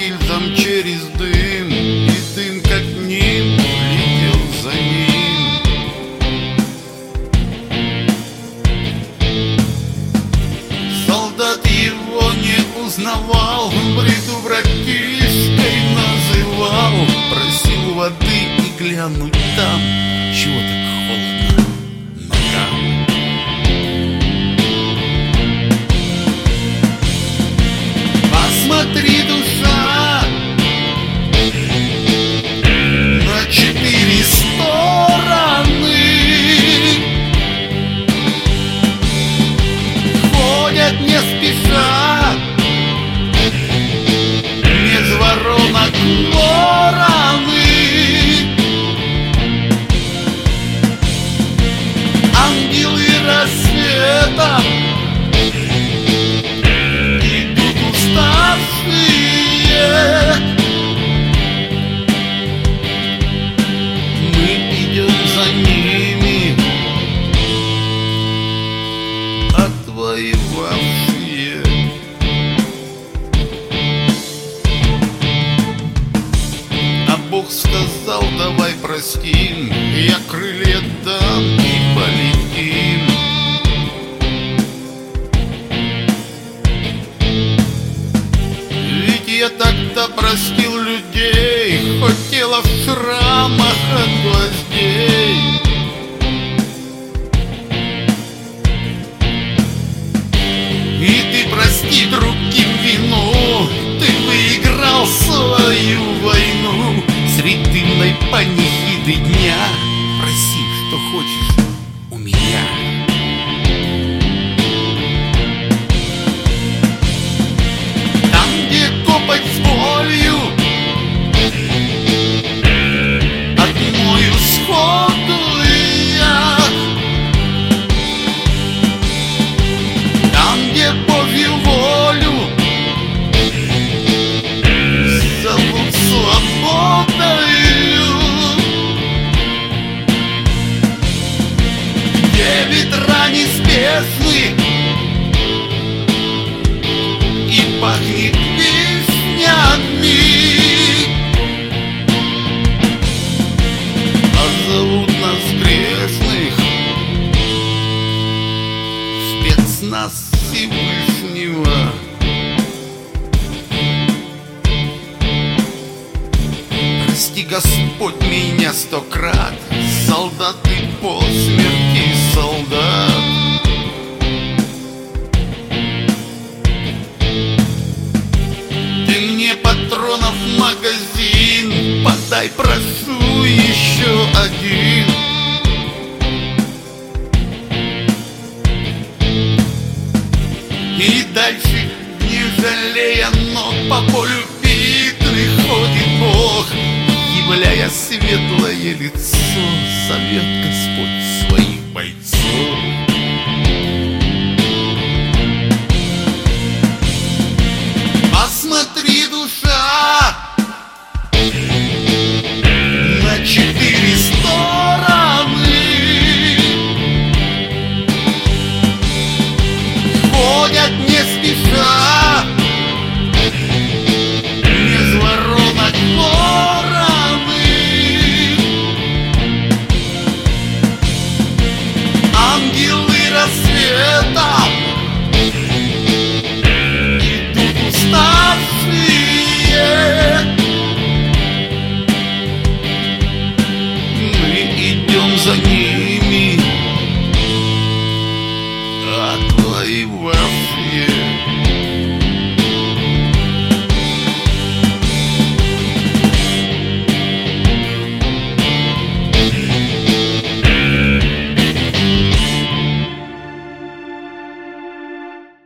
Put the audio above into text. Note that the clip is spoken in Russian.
гильзам через дым, и дым как ним летел за ним. Солдат его не узнавал, бреду братишкой называл, просил воды и глянуть там, чего так холодно ногам. Посмотри, душа, на 4 стороны ходят не спеша, без воронок вороны. Ангелы рассвета идут уставшие, мы идем за ними, отвоевавшие. А Бог сказал: давай простим, я крылья дам и полетим. Ведь я тогда простил людей, хоть тело в шрамах от гвоздей. И ты прости другим вину, ты выиграл свою войну. Средь дымной панихиды дня проси, что хочешь у меня. Там, где копоть с болью, отмою сходу я. Там, где Божью волю зовут свободою, где ветра неспешны и пахнет вишнями, а зовут нас грешных спецназ Всевышнего. Прости, Господь, меня 100 крат, солдат и по смерти солдат. Ты мне патронов магазин подай, прошу, еще один. И дальше, не жалея ног, по полю битвы ходит Бог, являя светлое лицо, зовет Господь своих бойцов.